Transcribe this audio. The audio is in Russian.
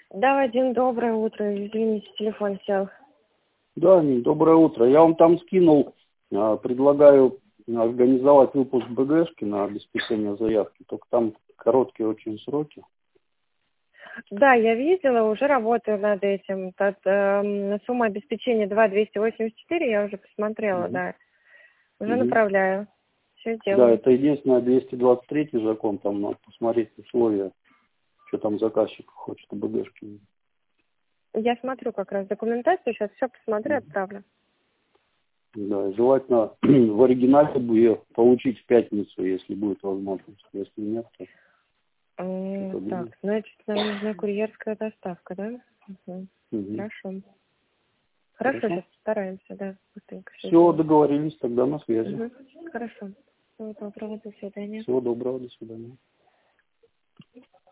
Да, Вадим, доброе утро. Извините, телефон сел. Да, доброе утро. Я вам там скинул, предлагаю организовать выпуск БГшки на обеспечение заявки, только там короткие очень сроки. Да, я видела, уже работаю над этим. Сумма обеспечения 2,284, я уже посмотрела, да. Уже направляю. Все делаю. Да, это единственное, 223 закон, там надо посмотреть условия, что там заказчик хочет БГшки. Я смотрю как раз документацию, сейчас все посмотрю, отправлю. Да, желательно в оригинале бы ее получить в пятницу, если будет возможность. Если нет, то... Так, значит, нам нужна курьерская доставка, да? Хорошо. Хорошо, сейчас постараемся, да. Быстренько Все, договорились, тогда на связи. Хорошо. Всего доброго, до свидания. Всего доброго, до свидания.